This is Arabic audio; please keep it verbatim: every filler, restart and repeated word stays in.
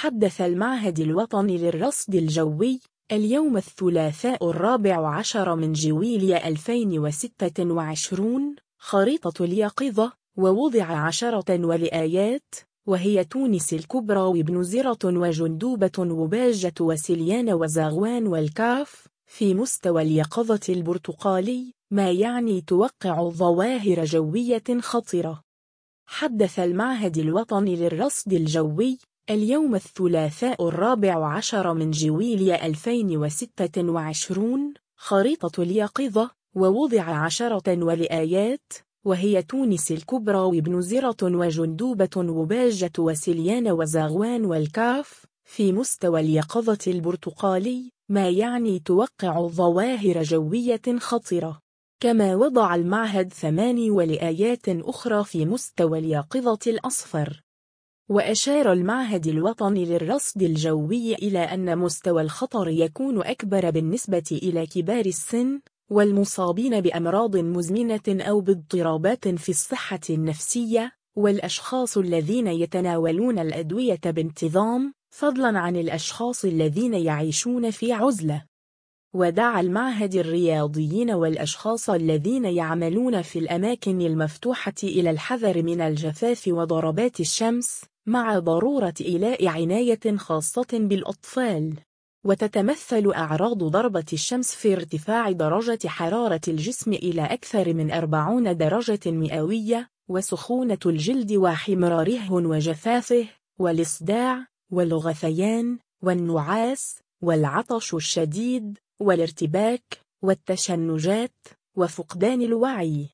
حدث المعهد الوطني للرصد الجوي اليوم الثلاثاء الرابع عشر من جويليا ألفين وستة وعشرين خريطة اليقظة، ووضع عشرة ولآيات، وهي تونس الكبرى وابنزرة وجندوبة وباجة وسليان وزاغوان والكاف في مستوى اليقظة البرتقالي، ما يعني توقع ظواهر جوية خطرة. حدث المعهد الوطني للرصد الجوي اليوم الثلاثاء الرابع عشر من جويليا ألفين وستة وعشرين خريطة اليقظة، ووضع عشرة ولآيات، وهي تونس الكبرى وابنزرة وجندوبة وباجة وسليان وزاغوان والكاف في مستوى اليقظة البرتقالي، ما يعني توقع ظواهر جوية خطرة. كما وضع المعهد ثمان ولآيات أخرى في مستوى اليقظة الأصفر. وأشار المعهد الوطني للرصد الجوي إلى أن مستوى الخطر يكون أكبر بالنسبة إلى كبار السن والمصابين بأمراض مزمنة أو باضطرابات في الصحة النفسية، والأشخاص الذين يتناولون الأدوية بانتظام، فضلاً عن الأشخاص الذين يعيشون في عزلة. ودعا المعهد الرياضيين والأشخاص الذين يعملون في الأماكن المفتوحة إلى الحذر من الجفاف وضربات الشمس، مع ضرورة إيلاء عناية خاصة بالأطفال. وتتمثل أعراض ضربة الشمس في ارتفاع درجة حرارة الجسم إلى أكثر من أربعين درجة مئوية، وسخونة الجلد واحمراره وجفافه، والإصداع، والغثيان، والنعاس، والعطش الشديد، والارتباك، والتشنجات، وفقدان الوعي.